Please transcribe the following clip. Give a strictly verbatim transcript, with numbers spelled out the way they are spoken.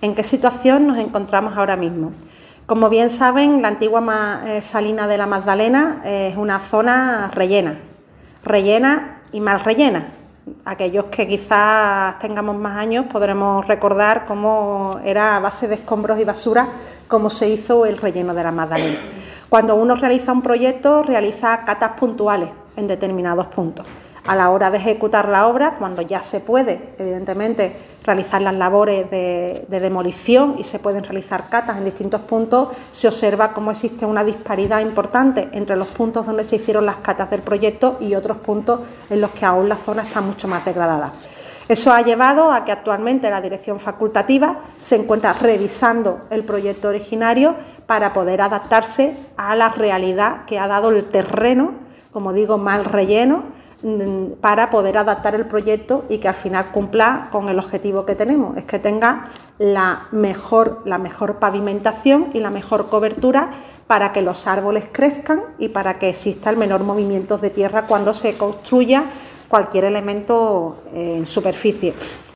¿En qué situación nos encontramos ahora mismo? Como bien saben, la antigua salina de la Magdalena es una zona rellena, rellena y mal rellena. Aquellos que quizás tengamos más años podremos recordar cómo era a base de escombros y basura cómo se hizo el relleno de la Magdalena. Cuando uno realiza un proyecto, realiza catas puntuales en determinados puntos. A la hora de ejecutar la obra, cuando ya se puede, evidentemente, realizar las labores de, de demolición y se pueden realizar catas en distintos puntos, se observa cómo existe una disparidad importante entre los puntos donde se hicieron las catas del proyecto y otros puntos en los que aún la zona está mucho más degradada. Eso ha llevado a que actualmente la dirección facultativa se encuentra revisando el proyecto originario para poder adaptarse a la realidad que ha dado el terreno, como digo, mal relleno, para poder adaptar el proyecto y que al final cumpla con el objetivo que tenemos, es que tenga la mejor, la mejor pavimentación y la mejor cobertura para que los árboles crezcan y para que exista el menor movimiento de tierra cuando se construya cualquier elemento en superficie.